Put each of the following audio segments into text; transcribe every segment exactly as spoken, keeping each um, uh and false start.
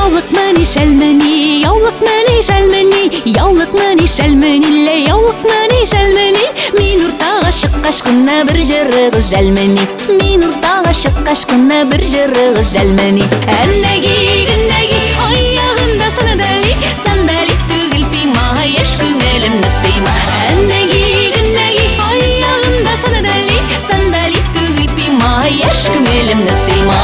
Яулык мәни шәлмәни, яулык мәни шәлмәни, яулык мәни шәлмәни, ле яулык мәни шәлмәни. Мин уртага чыккач кына бер җырыгыз жәлмәни, мин уртага чыккач кына бер җырыгыз жәлмәни. Әннәги, геннәги, аягымда сандали, сандали түгел пима, яшь күңелемне тыйма. Әннәги, геннәги, аягымда сандали, сандали түгел пима, яшь күңелемне тыйма.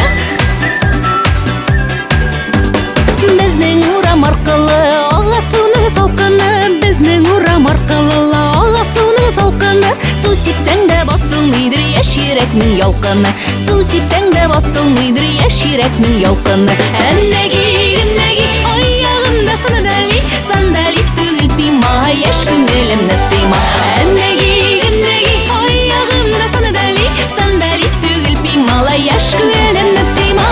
Безнең урам аркылы ага суның салкыны, безнең урам аркылы ага суның салкыны. Су сипсәң дә басылмыйдыр яшь йөрәкнең ялкыны, су сипсәң дә басылмыйдыр яшь йөрәкнең ялкыны. Әннәги, геннәги, аягымда сандали, сандали түгел пима, яшь күңелемне тыйма. Әннәги, геннәги, аягымда сандали, сандали түгел пима, яшь күңелемне тыйма.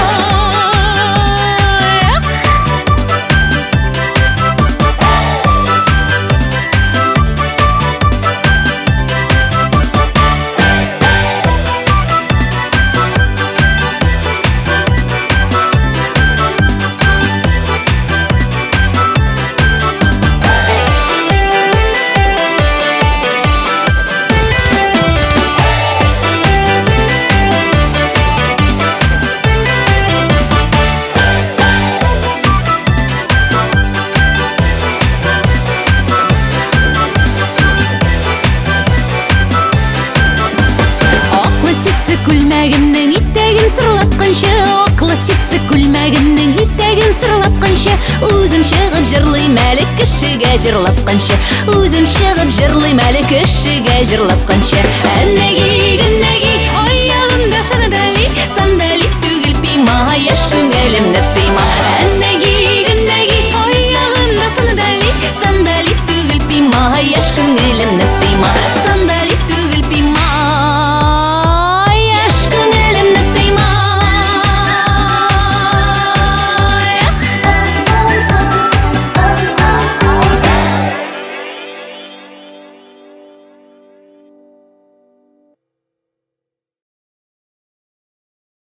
Күлмәгемнең итәген сырлатканчы, аклы ситсе күлмәгемнең итәген сырлатканчы, үзем чыгып җырлыйм әле кешегә җырлатканчы, үзем чыгып җырлыйм әле кешегә җырлатканчы. Әннәги, геннәги, аягымда сандали, сандали түгел пима, яшь күңелемне